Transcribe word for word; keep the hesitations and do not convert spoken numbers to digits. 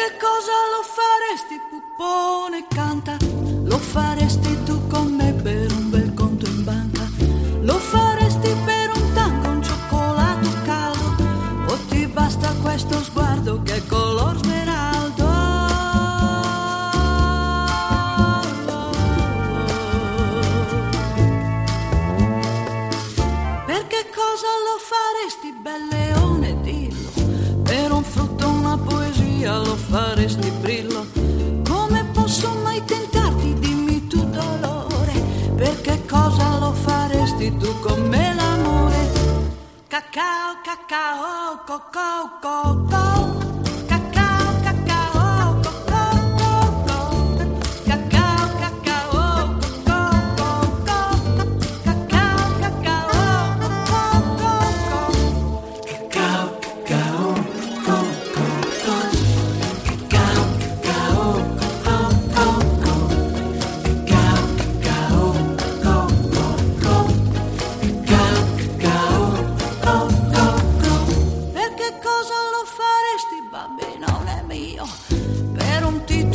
che cosa lo faresti, puppone, canta? Lo faresti tu con me per un bel conto in banca? Lo faresti per un tango, un cioccolato caldo? O ti basta questo sguardo che è color smeraldo? Per che cosa lo faresti, bel leone, dillo? Per un frutto, una poesia, lo faresti, brillo? Come posso mai tentarti, dimmi tu, dolore? Per che cosa lo faresti tu con me, l'amore? Cacao, cacao, cocco, cocco. Cacao, cacao, cocco, cocco. Cacao, cacao, cocco, cocco. Cacao, cacao, cocco, cocco. Cacao, cacao, cocco, cocco. Cacao, cacao, cocco, cocco. Cacao, cacao, cocco, cocco. Cacao, cacao, cocco, cocco. Per che cosa lo faresti, bambino, non è mio? Per un titolo